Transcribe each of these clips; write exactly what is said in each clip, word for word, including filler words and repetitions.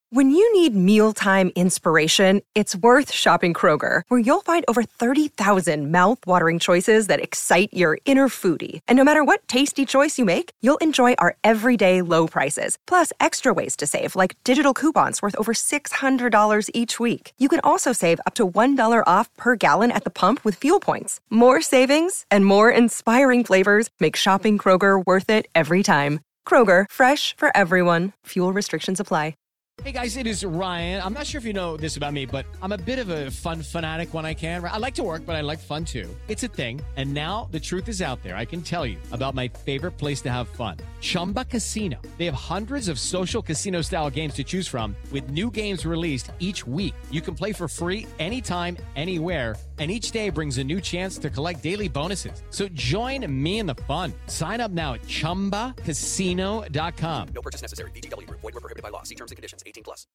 When you need mealtime inspiration, it's worth shopping Kroger, where you'll find over thirty thousand mouth-watering choices that excite your inner foodie. And no matter what tasty choice you make, you'll enjoy our everyday low prices, plus extra ways to save, like digital coupons worth over six hundred dollars each week. You can also save up to one dollar off per gallon at the pump with fuel points. More savings and more inspiring flavors make shopping Kroger worth it every time. Kroger, fresh for everyone. Fuel restrictions apply. Hey guys, it is Ryan. I'm not sure if you know this about me, but I'm a bit of a fun fanatic when I can. I like to work, but I like fun too. It's a thing. And now the truth is out there. I can tell you about my favorite place to have fun. Chumba Casino. They have hundreds of social casino style games to choose from with new games released each week. You can play for free anytime, anywhere. And each day brings a new chance to collect daily bonuses. So join me in the fun. Sign up now at chumba casino dot com. No purchase necessary. V G W. Void where prohibited by law. See terms and conditions. eighteen plus.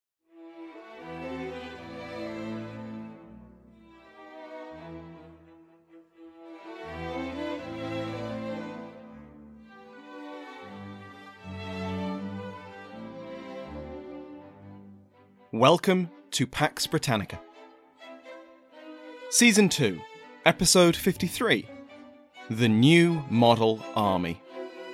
Welcome to Pax Britannica. Season two, Episode fifty-three, The New Model Army.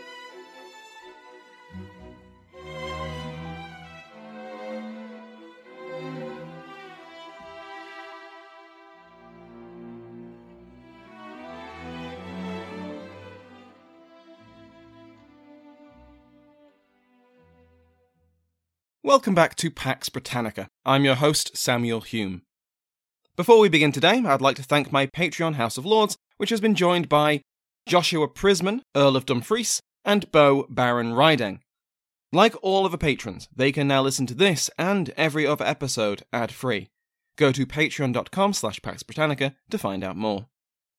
Welcome back to Pax Britannica. I'm your host, Samuel Hume. Before we begin today, I'd like to thank my Patreon House of Lords, which has been joined by Joshua Prisman, Earl of Dumfries, and Beau Baron Riding. Like all of the patrons, they can now listen to this and every other episode ad-free. Go to patreon.com slash Pax Britannica to find out more.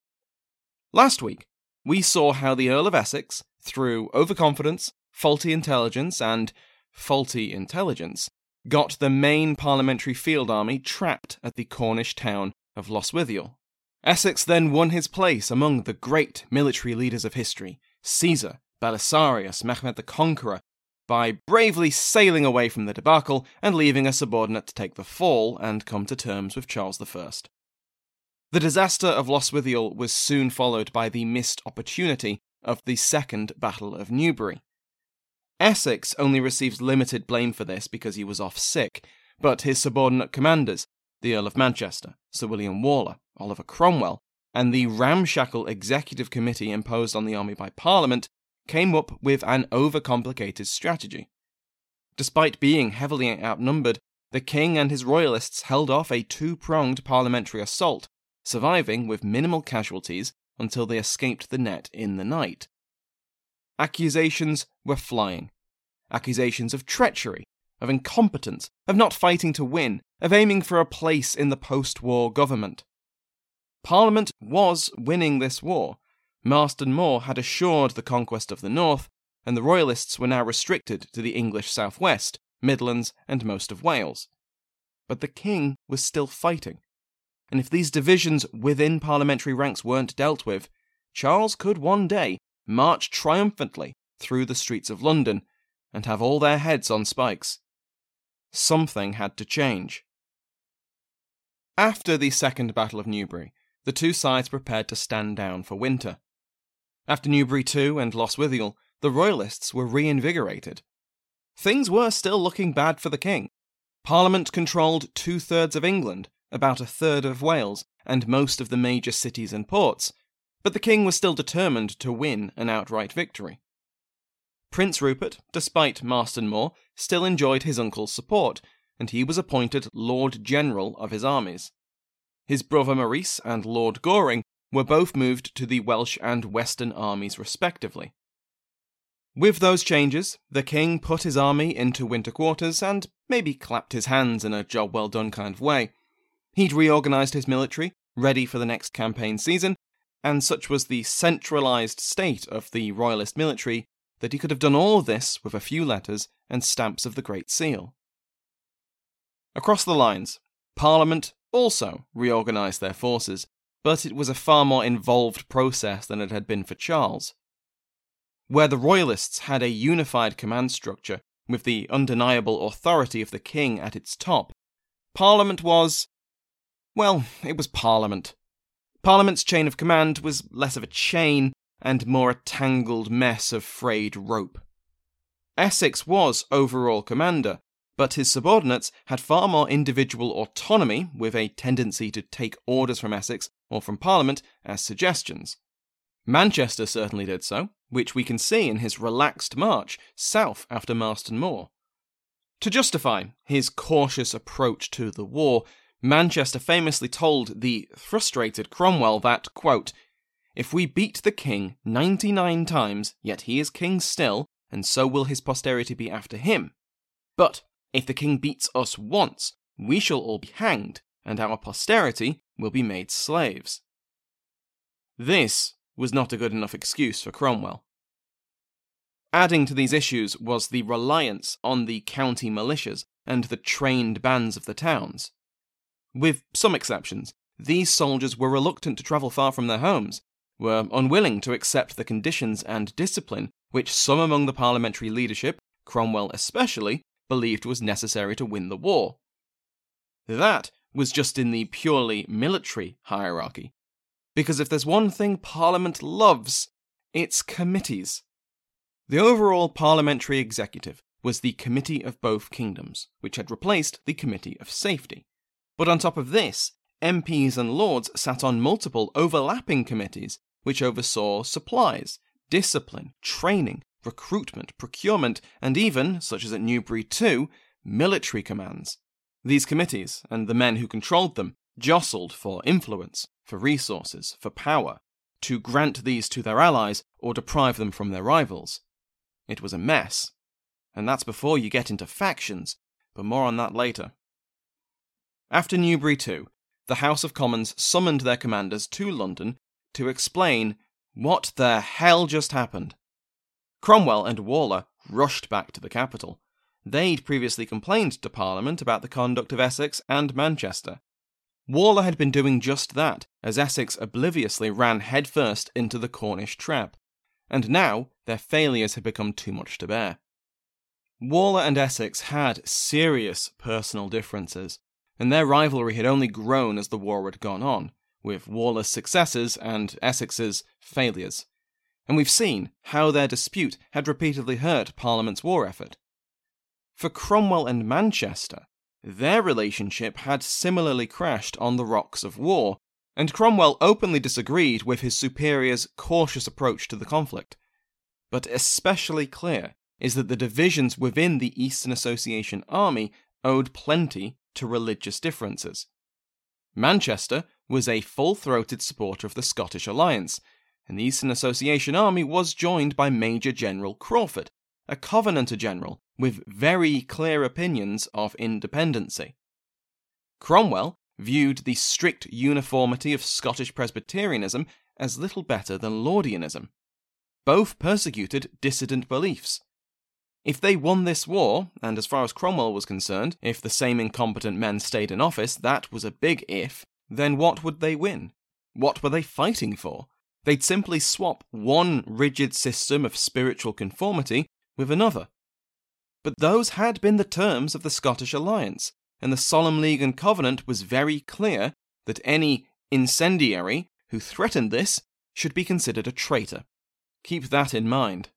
Last week, we saw how the Earl of Essex, through overconfidence, faulty intelligence, and faulty intelligence, got the main parliamentary field army trapped at the Cornish town of Lostwithiel. Essex then won his place among the great military leaders of history, Caesar, Belisarius, Mehmed the Conqueror, by bravely sailing away from the debacle and leaving a subordinate to take the fall and come to terms with Charles the First. The disaster of Lostwithiel was soon followed by the missed opportunity of the Second Battle of Newbury. Essex only received limited blame for this because he was off sick, but his subordinate commanders, the Earl of Manchester, Sir William Waller, Oliver Cromwell, and the ramshackle executive committee imposed on the army by Parliament, came up with an overcomplicated strategy. Despite being heavily outnumbered, the king and his royalists held off a two-pronged parliamentary assault, surviving with minimal casualties until they escaped the net in the night. Accusations were flying. Accusations of treachery, of incompetence, of not fighting to win, of aiming for a place in the post-war government. Parliament was winning this war. Marston Moor had assured the conquest of the north, and the royalists were now restricted to the English southwest, Midlands, and most of Wales. But the king was still fighting. And if these divisions within parliamentary ranks weren't dealt with, Charles could one day march triumphantly through the streets of London and have all their heads on spikes. Something had to change. After the Second Battle of Newbury, the two sides prepared to stand down for winter. After Newbury too and Lostwithiel, the royalists were reinvigorated. Things were still looking bad for the king. Parliament controlled two-thirds of England, about a third of Wales, and most of the major cities and ports, but the king was still determined to win an outright victory. Prince Rupert, despite Marston Moor, still enjoyed his uncle's support, and he was appointed Lord General of his armies. His brother Maurice and Lord Goring were both moved to the Welsh and Western armies respectively. With those changes, the king put his army into winter quarters and maybe clapped his hands in a job well done kind of way. He'd reorganised his military, ready for the next campaign season, and such was the centralised state of the royalist military that he could have done all this with a few letters and stamps of the Great Seal. Across the lines, Parliament also reorganised their forces, but it was a far more involved process than it had been for Charles. Where the royalists had a unified command structure with the undeniable authority of the king at its top, Parliament was, well, it was Parliament. Parliament's chain of command was less of a chain and more a tangled mess of frayed rope. Essex was overall commander, but his subordinates had far more individual autonomy, with a tendency to take orders from Essex or from Parliament as suggestions. Manchester certainly did so, which we can see in his relaxed march south after Marston Moor. To justify his cautious approach to the war, Manchester famously told the frustrated Cromwell that, quote, "If we beat the king ninety-nine times, yet he is king still, and so will his posterity be after him. But if the king beats us once, we shall all be hanged, and our posterity will be made slaves." This was not a good enough excuse for Cromwell. Adding to these issues was the reliance on the county militias and the trained bands of the towns. With some exceptions, these soldiers were reluctant to travel far from their homes, were unwilling to accept the conditions and discipline which some among the parliamentary leadership, Cromwell especially, believed was necessary to win the war. That was just in the purely military hierarchy, because if there's one thing Parliament loves, it's committees. The overall parliamentary executive was the Committee of Both Kingdoms, which had replaced the Committee of Safety. But on top of this, M Ps and Lords sat on multiple overlapping committees which oversaw supplies, discipline, training, recruitment, procurement, and even, such as at Newbury too, military commands. These committees, and the men who controlled them, jostled for influence, for resources, for power, to grant these to their allies or deprive them from their rivals. It was a mess. And that's before you get into factions, but more on that later. After Newbury too, the House of Commons summoned their commanders to London to explain what the hell just happened. Cromwell and Waller rushed back to the capital. They'd previously complained to Parliament about the conduct of Essex and Manchester. Waller had been doing just that, as Essex obliviously ran headfirst into the Cornish trap, and now their failures had become too much to bear. Waller and Essex had serious personal differences, and their rivalry had only grown as the war had gone on, with Waller's successes and Essex's failures. And we've seen how their dispute had repeatedly hurt Parliament's war effort. For Cromwell and Manchester, their relationship had similarly crashed on the rocks of war, and Cromwell openly disagreed with his superior's cautious approach to the conflict. But especially clear is that the divisions within the Eastern Association Army owed plenty to religious differences. Manchester was a full-throated supporter of the Scottish Alliance, and the Eastern Association Army was joined by Major General Crawford, a Covenanter general with very clear opinions of independency. Cromwell viewed the strict uniformity of Scottish Presbyterianism as little better than Laudianism. Both persecuted dissident beliefs. If they won this war, and as far as Cromwell was concerned, if the same incompetent men stayed in office, that was a big if, then what would they win? What were they fighting for? They'd simply swap one rigid system of spiritual conformity with another. But those had been the terms of the Scottish alliance, and the Solemn League and Covenant was very clear that any incendiary who threatened this should be considered a traitor. Keep that in mind.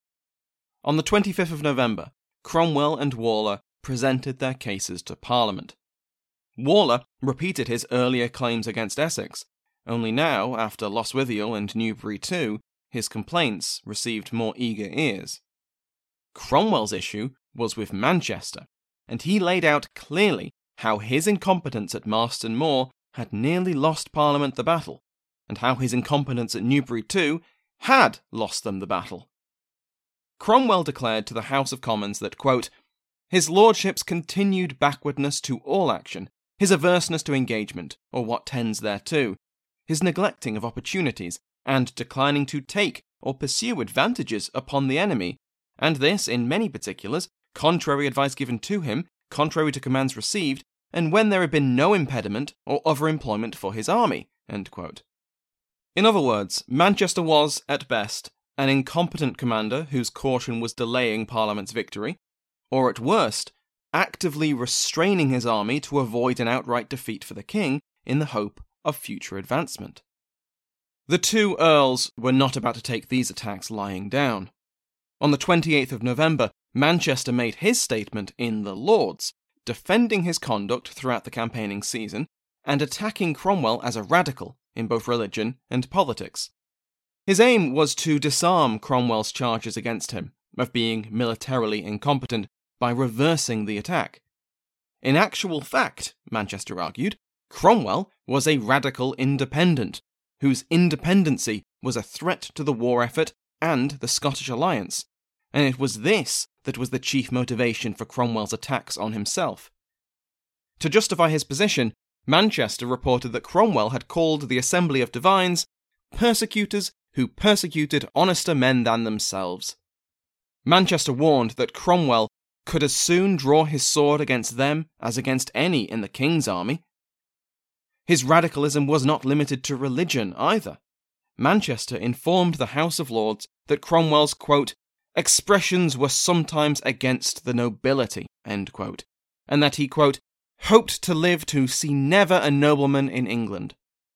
On the twenty-fifth of November, Cromwell and Waller presented their cases to Parliament. Waller repeated his earlier claims against Essex, only now, after Lostwithiel and Newbury too, his complaints received more eager ears. Cromwell's issue was with Manchester, and he laid out clearly how his incompetence at Marston Moor had nearly lost Parliament the battle, and how his incompetence at Newbury too had lost them the battle. Cromwell declared to the House of Commons that, quote, "His lordship's continued backwardness to all action, his averseness to engagement, or what tends thereto, his neglecting of opportunities, and declining to take or pursue advantages upon the enemy, and this, in many particulars, contrary advice given to him, contrary to commands received, and when there had been no impediment or other employment for his army." End quote. In other words, Manchester was, at best, an incompetent commander whose caution was delaying Parliament's victory, or at worst, actively restraining his army to avoid an outright defeat for the king in the hope of future advancement. The two earls were not about to take these attacks lying down. On the twenty-eighth of November, Manchester made his statement in the Lords, defending his conduct throughout the campaigning season and attacking Cromwell as a radical in both religion and politics. His aim was to disarm Cromwell's charges against him of being militarily incompetent by reversing the attack. In actual fact, Manchester argued, Cromwell was a radical independent, whose independency was a threat to the war effort and the Scottish alliance, and it was this that was the chief motivation for Cromwell's attacks on himself. To justify his position, Manchester reported that Cromwell had called the Assembly of Divines persecutors who persecuted honester men than themselves. Manchester warned that Cromwell could as soon draw his sword against them as against any in the king's army. His radicalism was not limited to religion either. Manchester informed the House of Lords that Cromwell's, quote, expressions were sometimes against the nobility, end quote, and that he, quote, hoped to live to see never a nobleman in England.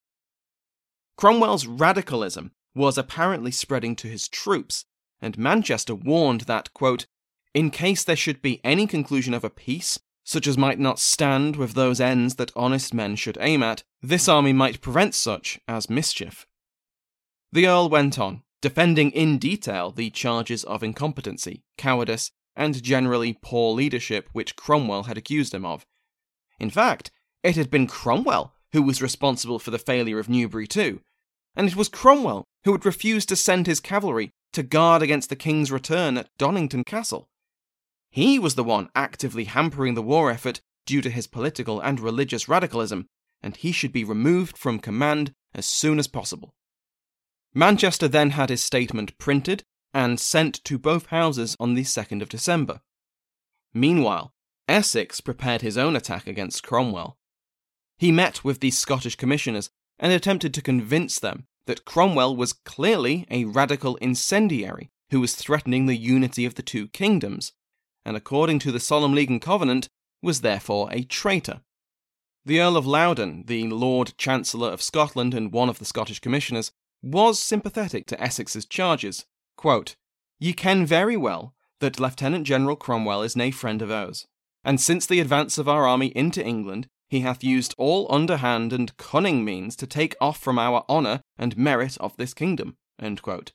Cromwell's radicalism was apparently spreading to his troops, and Manchester warned that, quote, in case there should be any conclusion of a peace, such as might not stand with those ends that honest men should aim at, this army might prevent such as mischief. The Earl went on, defending in detail the charges of incompetency, cowardice, and generally poor leadership which Cromwell had accused him of. In fact, it had been Cromwell who was responsible for the failure of Newbury too, and it was Cromwell who had refused to send his cavalry to guard against the king's return at Donnington Castle. He was the one actively hampering the war effort due to his political and religious radicalism, and he should be removed from command as soon as possible. Manchester then had his statement printed and sent to both houses on the second of December. Meanwhile, Essex prepared his own attack against Cromwell. He met with the Scottish commissioners and attempted to convince them that Cromwell was clearly a radical incendiary who was threatening the unity of the two kingdoms, and according to the Solemn League and Covenant, was therefore a traitor. The Earl of Loudon, the Lord Chancellor of Scotland and one of the Scottish commissioners, was sympathetic to Essex's charges. Quote, ye ken very well that Lieutenant General Cromwell is nae friend of ours, and since the advance of our army into England, he hath used all underhand and cunning means to take off from our honour and merit of this kingdom. End quote.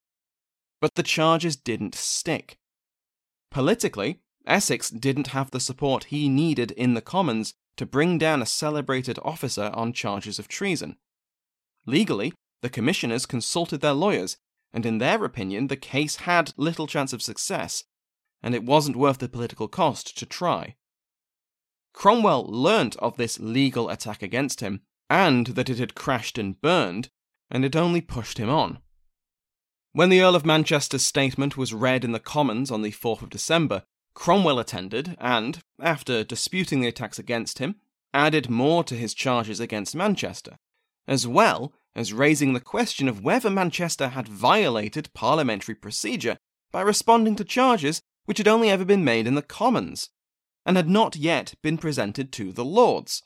But the charges didn't stick. Politically, Essex didn't have the support he needed in the Commons to bring down a celebrated officer on charges of treason. Legally, the commissioners consulted their lawyers, and in their opinion the case had little chance of success, and it wasn't worth the political cost to try. Cromwell learnt of this legal attack against him, and that it had crashed and burned, and it only pushed him on. When the Earl of Manchester's statement was read in the Commons on the fourth of December, Cromwell attended and, after disputing the attacks against him, added more to his charges against Manchester, as well as raising the question of whether Manchester had violated parliamentary procedure by responding to charges which had only ever been made in the Commons, and had not yet been presented to the Lords.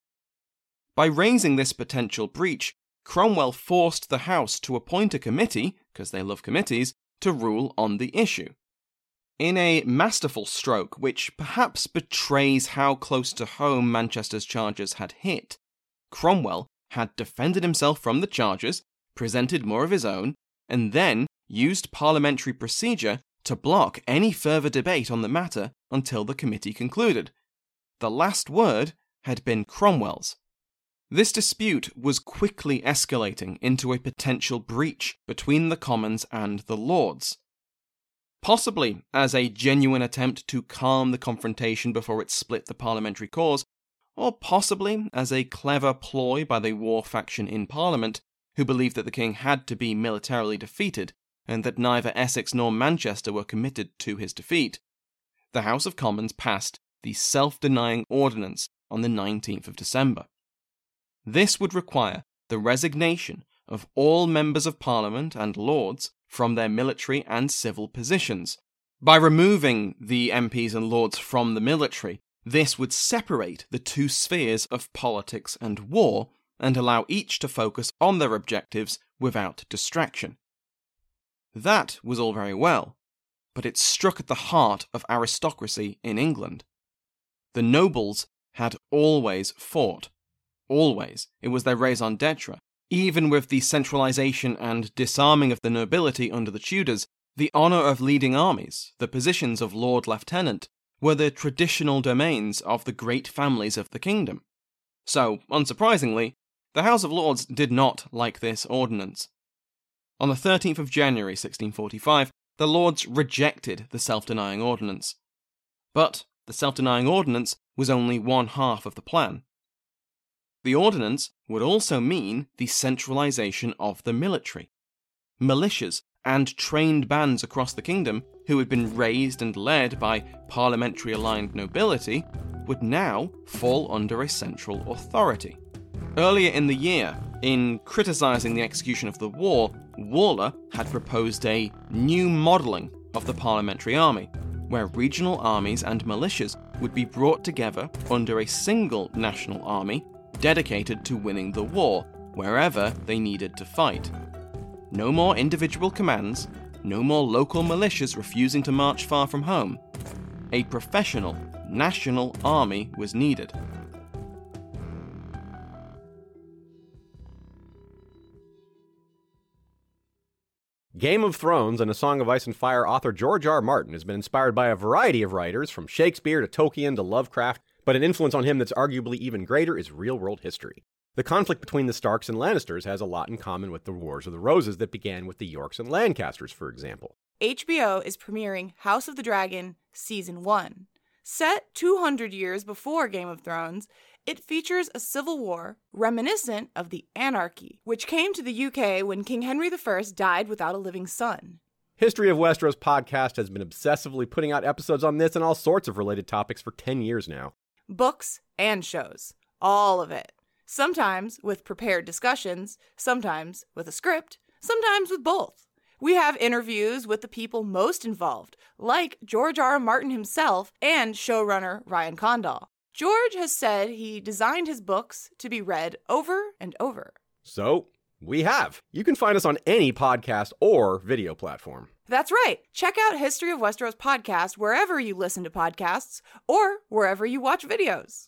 By raising this potential breach, Cromwell forced the House to appoint a committee, because they love committees, to rule on the issue. In a masterful stroke which perhaps betrays how close to home Manchester's charges had hit, Cromwell had defended himself from the charges, presented more of his own, and then used parliamentary procedure to block any further debate on the matter until the committee concluded. The last word had been Cromwell's. This dispute was quickly escalating into a potential breach between the Commons and the Lords. Possibly as a genuine attempt to calm the confrontation before it split the parliamentary cause, or possibly as a clever ploy by the war faction in Parliament, who believed that the king had to be militarily defeated, and that neither Essex nor Manchester were committed to his defeat, the House of Commons passed the Self-Denying Ordinance on the nineteenth of December. This would require the resignation of all members of Parliament and Lords from their military and civil positions, By removing the M Ps and lords from the military, this would separate the two spheres of politics and war and allow each to focus on their objectives without distraction. That was all very well, but it struck at the heart of aristocracy in England. The nobles had always fought. Always. It was their raison d'etre. Even with the centralisation and disarming of the nobility under the Tudors, the honour of leading armies, the positions of Lord Lieutenant, were the traditional domains of the great families of the kingdom. So, unsurprisingly, the House of Lords did not like this ordinance. On the thirteenth of January sixteen forty-five, the Lords rejected the self-denying ordinance. But the self-denying ordinance was only one half of the plan. The ordinance would also mean the centralisation of the military. Militias and trained bands across the kingdom, who had been raised and led by parliamentary-aligned nobility, would now fall under a central authority. Earlier in the year, in criticising the execution of the war, Waller had proposed a new modelling of the parliamentary army, where regional armies and militias would be brought together under a single national army dedicated to winning the war wherever they needed to fight. No more individual commands, no more local militias refusing to march far from home. A professional, national army was needed. Game of Thrones and A Song of Ice and Fire author George R. R. Martin has been inspired by a variety of writers, from Shakespeare to Tolkien to Lovecraft, but an influence on him that's arguably even greater is real-world history. The conflict between the Starks and Lannisters has a lot in common with the Wars of the Roses that began with the Yorks and Lancasters, for example. H B O is premiering House of the Dragon Season one. Set two hundred years before Game of Thrones, it features a civil war reminiscent of the Anarchy, which came to the U K when King Henry the First died without a living son. History of Westeros podcast has been obsessively putting out episodes on this and all sorts of related topics for ten years now. Books and shows. All of it. Sometimes with prepared discussions, sometimes with a script, sometimes with both. We have interviews with the people most involved, like George R. R. Martin himself and showrunner Ryan Condal. George has said he designed his books to be read over and over. So, we have. You can find us on any podcast or video platform. That's right. Check out History of Westeros podcast wherever you listen to podcasts or wherever you watch videos.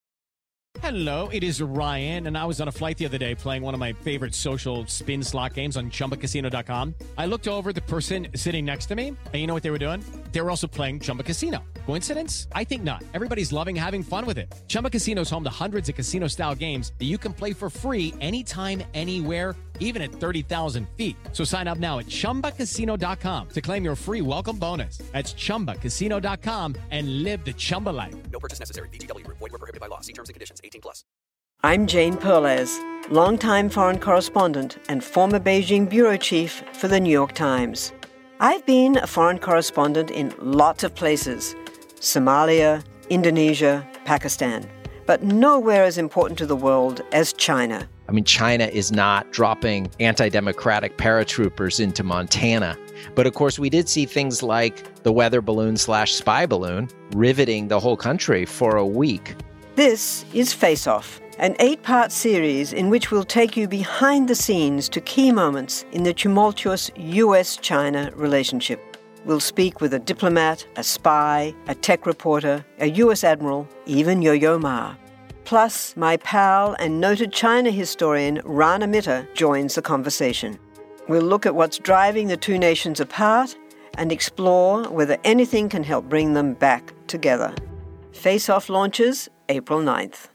Hello, it is Ryan, and I was on a flight the other day playing one of my favorite social spin slot games on Chumba Casino dot com. I looked over at the person sitting next to me, and you know what they were doing? They were also playing Chumba Casino. Coincidence? I think not. Everybody's loving having fun with it. Chumba Casino is home to hundreds of casino-style games that you can play for free anytime, anywhere, even at thirty thousand feet. So sign up now at Chumba Casino dot com to claim your free welcome bonus. That's Chumba Casino dot com and live the Chumba life. No purchase necessary. V G W. Void where prohibited by law. See terms and conditions. eighteen plus. I'm Jane Perlez, longtime foreign correspondent and former Beijing bureau chief for the New York Times. I've been a foreign correspondent in lots of places: Somalia, Indonesia, Pakistan, but nowhere as important to the world as China. I mean, China is not dropping anti-democratic paratroopers into Montana. But of course, we did see things like the weather balloon slash spy balloon riveting the whole country for a week. This is Face Off, an eight-part series in which we'll take you behind the scenes to key moments in the tumultuous U S China relationship. We'll speak with a diplomat, a spy, a tech reporter, a U S admiral, even Yo-Yo Ma. Plus, my pal and noted China historian Rana Mitter joins the conversation. We'll look at what's driving the two nations apart and explore whether anything can help bring them back together. Face Off launches April ninth.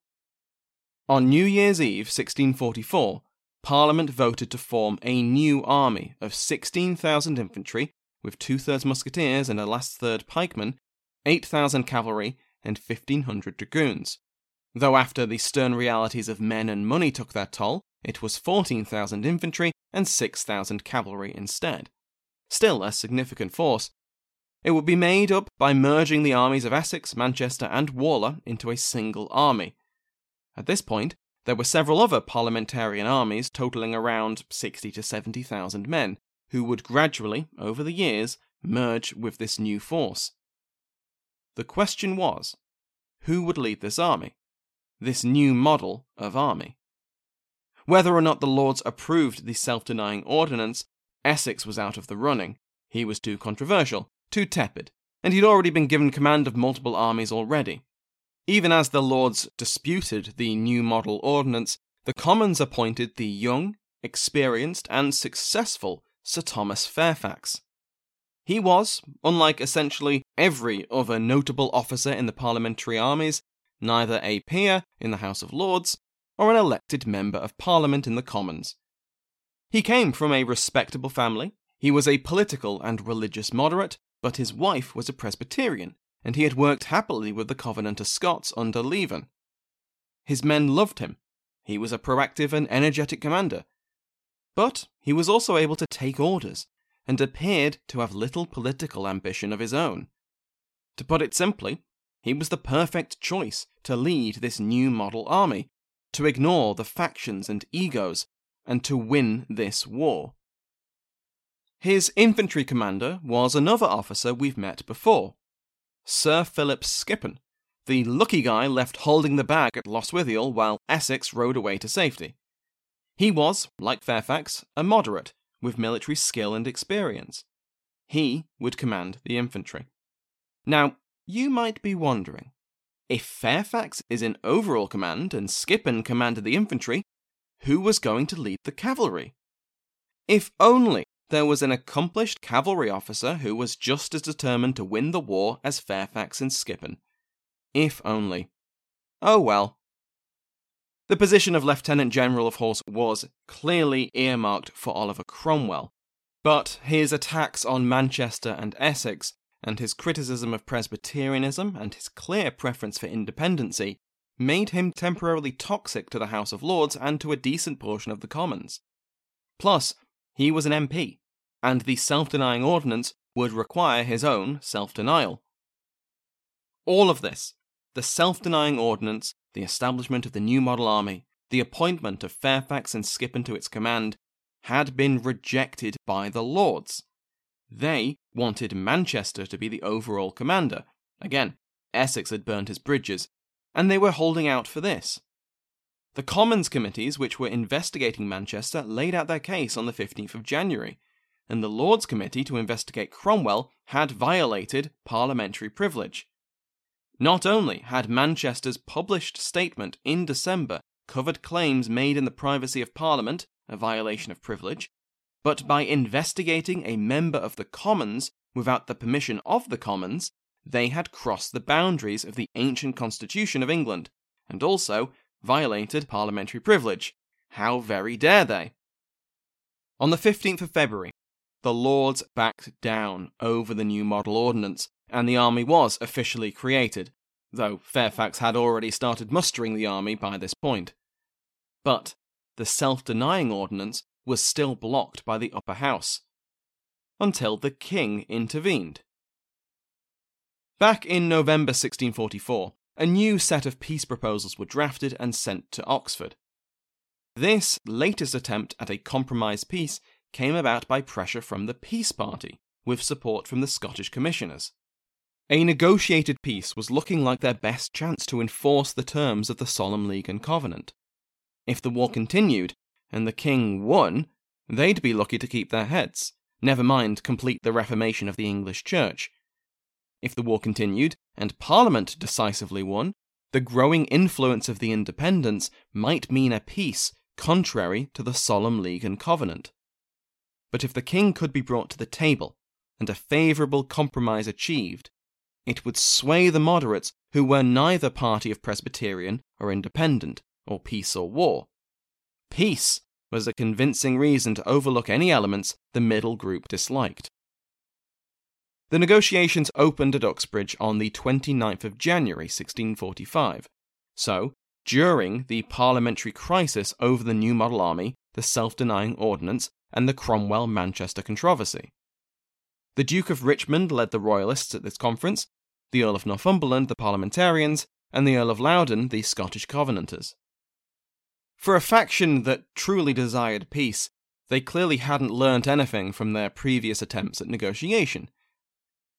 On New Year's Eve sixteen forty-four, Parliament voted to form a new army of sixteen thousand infantry, with two-thirds musketeers and a last third pikemen, eight thousand cavalry, and fifteen hundred dragoons. Though after the stern realities of men and money took their toll, it was fourteen thousand infantry and six thousand cavalry instead. Still a significant force. It would be made up by merging the armies of Essex, Manchester, and Waller into a single army. At this point, there were several other parliamentarian armies totalling around sixty to seventy thousand men, who would gradually, over the years, merge with this new force. The question was, who would lead this army, this new model of army? Whether or not the Lords approved the self-denying ordinance, Essex was out of the running. He was too controversial, too tepid, and he'd already been given command of multiple armies already. Even as the Lords disputed the new model ordinance, the Commons appointed the young, experienced, and successful Sir Thomas Fairfax. He was, unlike essentially every other notable officer in the parliamentary armies, neither a peer in the House of Lords or an elected member of Parliament in the Commons. He came from a respectable family. He was a political and religious moderate, but his wife was a Presbyterian, and he had worked happily with the Covenanter Scots under Leven. His men loved him. He was a proactive and energetic commander. But he was also able to take orders, and appeared to have little political ambition of his own. To put it simply, he was the perfect choice to lead this new model army, to ignore the factions and egos, and to win this war. His infantry commander was another officer we've met before, Sir Philip Skippen, the lucky guy left holding the bag at Lostwithiel while Essex rode away to safety. He was, like Fairfax, a moderate, with military skill and experience. He would command the infantry. Now, you might be wondering, if Fairfax is in overall command and Skippen commanded the infantry, who was going to lead the cavalry? If only there was an accomplished cavalry officer who was just as determined to win the war as Fairfax and Skippen. If only. Oh well. The position of Lieutenant General of Horse was clearly earmarked for Oliver Cromwell, but his attacks on Manchester and Essex, and his criticism of Presbyterianism and his clear preference for independency, made him temporarily toxic to the House of Lords and to a decent portion of the Commons. Plus, he was an M P, and the self-denying ordinance would require his own self-denial. All of this, the self-denying ordinance, the establishment of the new model army, the appointment of Fairfax and Skippen to its command, had been rejected by the Lords. They wanted Manchester to be the overall commander. Again, Essex had burnt his bridges, and they were holding out for this. The Commons committees which were investigating Manchester laid out their case on the fifteenth of January, and the Lords Committee to investigate Cromwell had violated parliamentary privilege. Not only had Manchester's published statement in December covered claims made in the privacy of Parliament, a violation of privilege, but by investigating a member of the Commons without the permission of the Commons, they had crossed the boundaries of the ancient constitution of England, and also violated parliamentary privilege. How very dare they? On the fifteenth of February, the Lords backed down over the new model ordinance, and the army was officially created, though Fairfax had already started mustering the army by this point. But the self-denying ordinance was still blocked by the upper house, until the king intervened. Back in November sixteen forty-four, a new set of peace proposals were drafted and sent to Oxford. This latest attempt at a compromise peace came about by pressure from the Peace Party, with support from the Scottish Commissioners. A negotiated peace was looking like their best chance to enforce the terms of the Solemn League and Covenant. If the war continued, and the king won, they'd be lucky to keep their heads, never mind complete the reformation of the English Church. If the war continued, and Parliament decisively won, the growing influence of the independents might mean a peace contrary to the Solemn League and Covenant. But if the king could be brought to the table, and a favourable compromise achieved, it would sway the moderates who were neither party of Presbyterian or independent, or peace or war. Peace was a convincing reason to overlook any elements the middle group disliked. The negotiations opened at Uxbridge on the twenty-ninth of January sixteen forty-five, so during the parliamentary crisis over the new model army, the self-denying ordinance, and the Cromwell-Manchester controversy. The Duke of Richmond led the Royalists at this conference, the Earl of Northumberland the Parliamentarians, and the Earl of Loudon the Scottish Covenanters. For a faction that truly desired peace, they clearly hadn't learnt anything from their previous attempts at negotiation,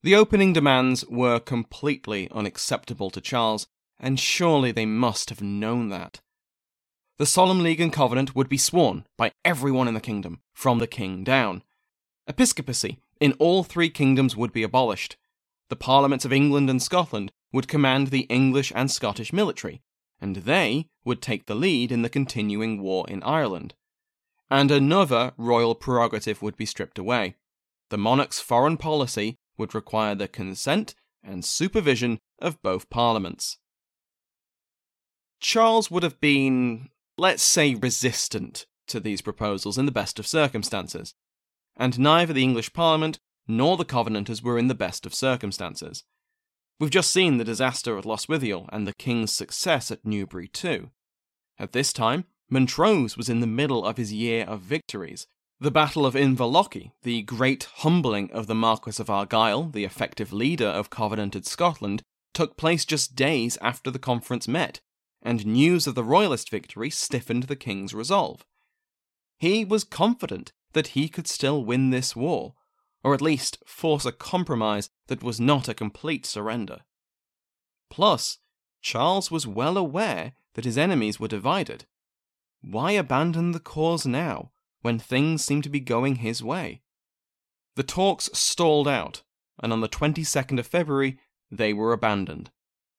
The opening demands were completely unacceptable to Charles, and surely they must have known that. The Solemn League and Covenant would be sworn by everyone in the kingdom, from the king down. Episcopacy in all three kingdoms would be abolished. The parliaments of England and Scotland would command the English and Scottish military, and they would take the lead in the continuing war in Ireland. And another royal prerogative would be stripped away. The monarch's foreign policy would require the consent and supervision of both parliaments. Charles would have been, let's say, resistant to these proposals in the best of circumstances, and neither the English Parliament nor the Covenanters were in the best of circumstances. We've just seen the disaster at Lostwithiel and the king's success at Newbury too. At this time, Montrose was in the middle of his year of victories. The Battle of Inverlochy, the great humbling of the Marquess of Argyll, the effective leader of Covenanted Scotland, took place just days after the conference met, and news of the Royalist victory stiffened the king's resolve. He was confident that he could still win this war, or at least force a compromise that was not a complete surrender. Plus, Charles was well aware that his enemies were divided. Why abandon the cause now, when things seemed to be going his way? The talks stalled out, and on the twenty-second of February, they were abandoned.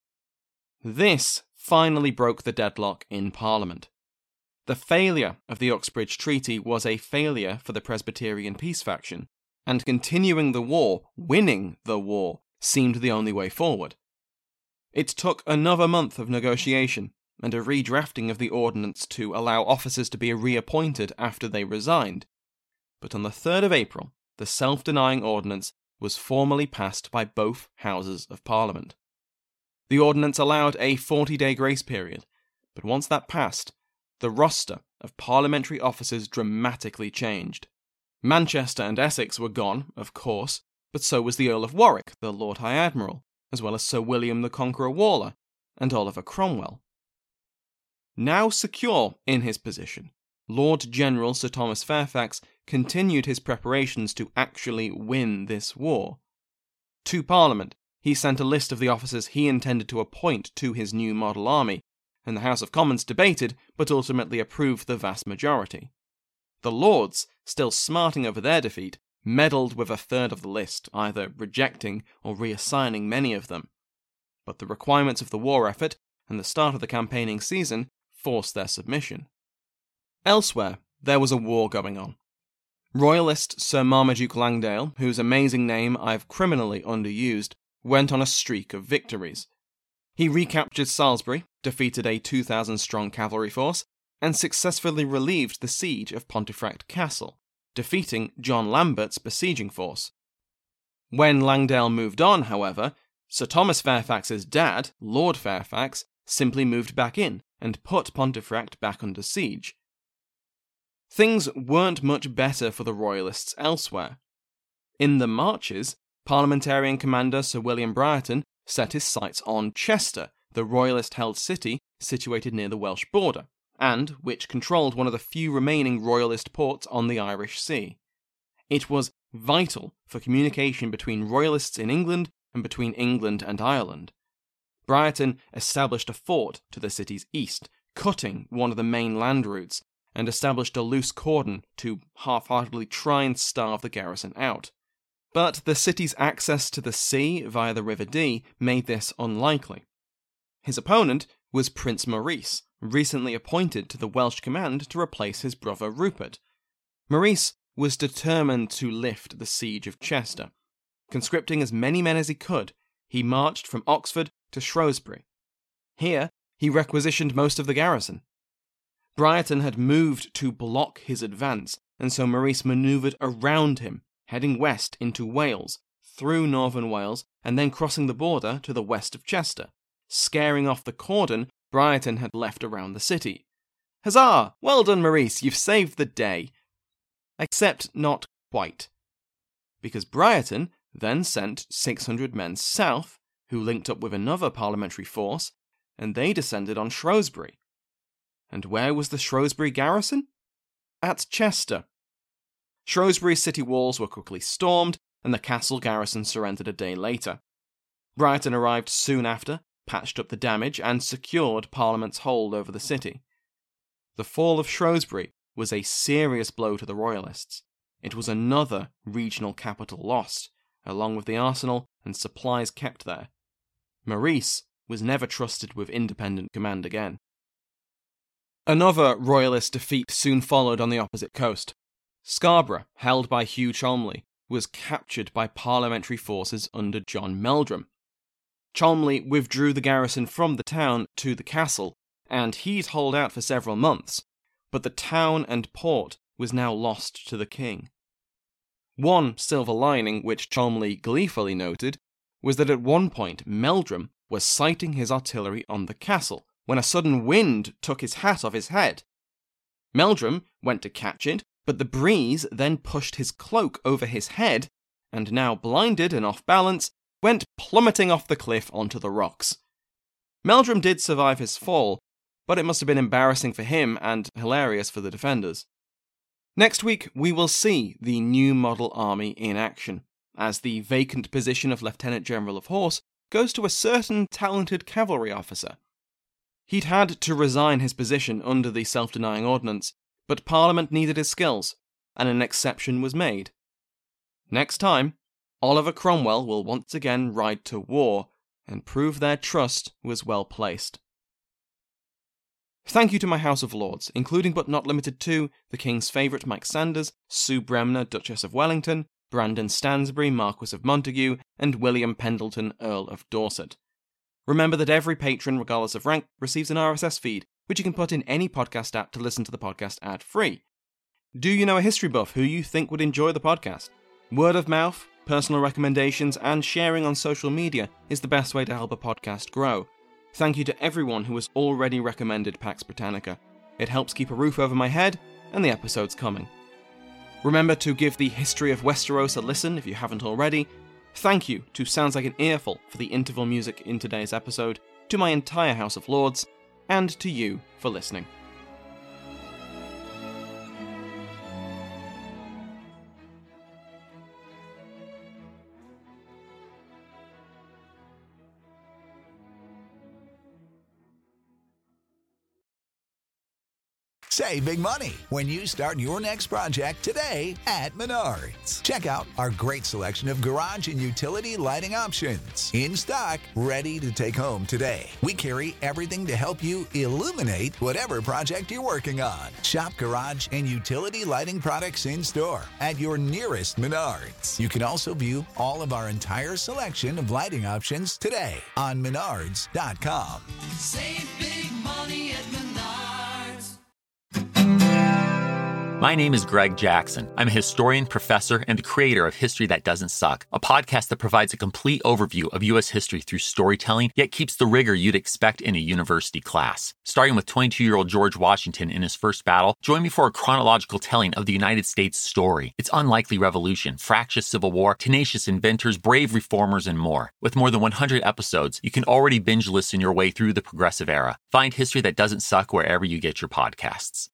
This finally broke the deadlock in Parliament. The failure of the Uxbridge Treaty was a failure for the Presbyterian peace faction, and continuing the war, winning the war, seemed the only way forward. It took another month of negotiation, and a redrafting of the ordinance to allow officers to be reappointed after they resigned. But on the third of April, the self-denying ordinance was formally passed by both Houses of Parliament. The ordinance allowed a forty-day grace period, but once that passed, the roster of parliamentary officers dramatically changed. Manchester and Essex were gone, of course, but so was the Earl of Warwick, the Lord High Admiral, as well as Sir William the Conqueror Waller, and Oliver Cromwell. Now secure in his position, Lord General Sir Thomas Fairfax continued his preparations to actually win this war. To Parliament, he sent a list of the officers he intended to appoint to his new model army, and the House of Commons debated but ultimately approved the vast majority. The Lords, still smarting over their defeat, meddled with a third of the list, either rejecting or reassigning many of them. But the requirements of the war effort and the start of the campaigning season forced their submission. Elsewhere, there was a war going on. Royalist Sir Marmaduke Langdale, whose amazing name I've criminally underused, went on a streak of victories. He recaptured Salisbury, defeated a two thousand strong cavalry force, and successfully relieved the siege of Pontefract Castle, defeating John Lambert's besieging force. When Langdale moved on, however, Sir Thomas Fairfax's dad, Lord Fairfax, simply moved back in and put Pontefract back under siege. Things weren't much better for the Royalists elsewhere. In the marches, Parliamentarian commander Sir William Brereton set his sights on Chester, the Royalist-held city situated near the Welsh border, and which controlled one of the few remaining Royalist ports on the Irish Sea. It was vital for communication between Royalists in England and between England and Ireland. Brereton established a fort to the city's east, cutting one of the main land routes, and established a loose cordon to half-heartedly try and starve the garrison out. But the city's access to the sea via the River Dee made this unlikely. His opponent was Prince Maurice, recently appointed to the Welsh command to replace his brother Rupert. Maurice was determined to lift the siege of Chester. Conscripting as many men as he could, he marched from Oxford to Shrewsbury. Here, he requisitioned most of the garrison. Brereton had moved to block his advance, and so Maurice manoeuvred around him, heading west into Wales, through northern Wales, and then crossing the border to the west of Chester, scaring off the cordon Brereton had left around the city. Huzzah! Well done, Maurice, you've saved the day. Except not quite. Because Brereton then sent six hundred men south, who linked up with another parliamentary force, and they descended on Shrewsbury. And where was the Shrewsbury garrison? At Chester. Shrewsbury's city walls were quickly stormed, and the castle garrison surrendered a day later. Brighton arrived soon after, patched up the damage, and secured Parliament's hold over the city. The fall of Shrewsbury was a serious blow to the Royalists. It was another regional capital lost, along with the arsenal and supplies kept there. Maurice was never trusted with independent command again. Another Royalist defeat soon followed on the opposite coast. Scarborough, held by Hugh Cholmondeley, was captured by parliamentary forces under John Meldrum. Cholmondeley withdrew the garrison from the town to the castle, and he'd hold out for several months, but the town and port was now lost to the king. One silver lining, which Cholmondeley gleefully noted, was that at one point Meldrum was sighting his artillery on the castle, when a sudden wind took his hat off his head. Meldrum went to catch it, but the breeze then pushed his cloak over his head, and now blinded and off balance, went plummeting off the cliff onto the rocks. Meldrum did survive his fall, but it must have been embarrassing for him and hilarious for the defenders. Next week, we will see the new model army in action, as the vacant position of Lieutenant General of Horse goes to a certain talented cavalry officer. He'd had to resign his position under the self-denying ordinance, but Parliament needed his skills, and an exception was made. Next time, Oliver Cromwell will once again ride to war and prove their trust was well placed. Thank you to my House of Lords, including but not limited to the King's favourite Mike Sanders, Sue Bremner, Duchess of Wellington, Brandon Stansbury, Marquis of Montague, and William Pendleton, Earl of Dorset. Remember that every patron, regardless of rank, receives an R S S feed, which you can put in any podcast app to listen to the podcast ad-free. Do you know a history buff who you think would enjoy the podcast? Word of mouth, personal recommendations, and sharing on social media is the best way to help a podcast grow. Thank you to everyone who has already recommended Pax Britannica. It helps keep a roof over my head, and the episodes coming. Remember to give the History of Westeros a listen if you haven't already. Thank you to Sounds Like an Earful for the interval music in today's episode, to my entire House of Lords, and to you for listening. Save big money when you start your next project today at Menards. Check out our great selection of garage and utility lighting options. In stock, ready to take home today. We carry everything to help you illuminate whatever project you're working on. Shop garage and utility lighting products in store at your nearest Menards. You can also view all of our entire selection of lighting options today on menards dot com. Save big money at Menards. My name is Greg Jackson. I'm a historian, professor, and the creator of History That Doesn't Suck, a podcast that provides a complete overview of U S history through storytelling, yet keeps the rigor you'd expect in a university class. Starting with twenty-two-year-old George Washington in his first battle, join me for a chronological telling of the United States story, its unlikely revolution, fractious civil war, tenacious inventors, brave reformers, and more. With more than one hundred episodes, you can already binge listen your way through the progressive era. Find History That Doesn't Suck wherever you get your podcasts.